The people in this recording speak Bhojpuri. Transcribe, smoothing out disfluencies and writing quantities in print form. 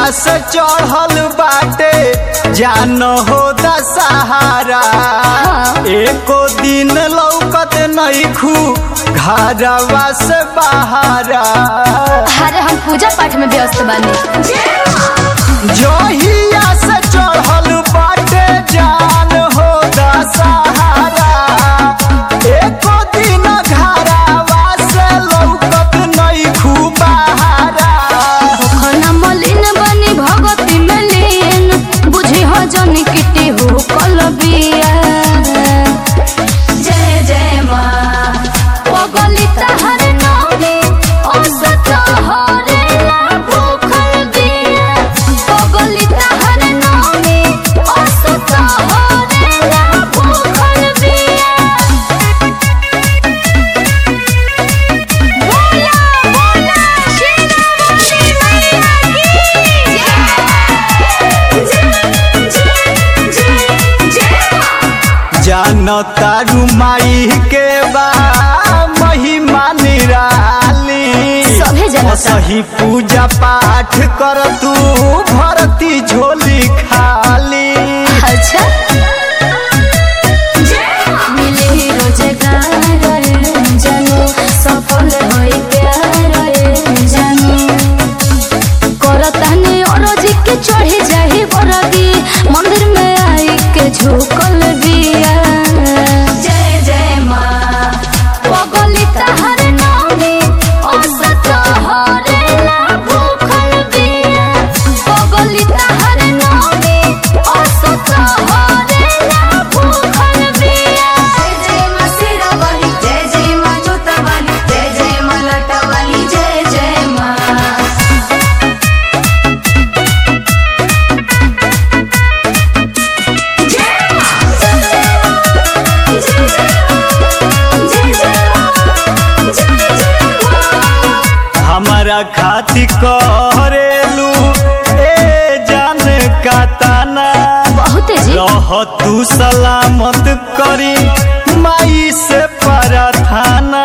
से चढ़ल बाटे जान हो दशहरा एको दिन लौकत नइखू घरवा से बहारा। अरे हम पूजा पाठ में व्यस्त बानी। जहिया से चढ़ल बाटे जान हो दशहरा एको दिन घरवा से लौकत नइखू बहारा। खाना मलिन बनी भगती में लीन बुझी हो जन किटी हो कलबिया। जय जय माँ पगली तहर नामी औसत हरेला भूखल बिया। पगली तहर नामी औसत हरेला भूखल बिया। बोला बोला शेरावाली मैया की। जानता रुमाई के बा महिमा निराली सभे जनता सही पूजा पाठ कर तू भरती झोली खाली। अच्छा मिले रोजगार जानो सफल होई प्यार जानो करताने औरजी के चढ़े जाही बरदी मंदिर में आई के झुकल बिया। जय जय माँ पगली तहर नामी औसत हरेला भूखल बिया। पगली तहर नामी औसत हरेला भूखल बिया। जय जय माँ शेरावाली जय जय माँ जोतावाली जय जय माँ लटावाली जय जय माँ। हमारा खाती करेलू ए जान का ताना बहुत जी रह तू सलामत करी माई से प्रार्थना।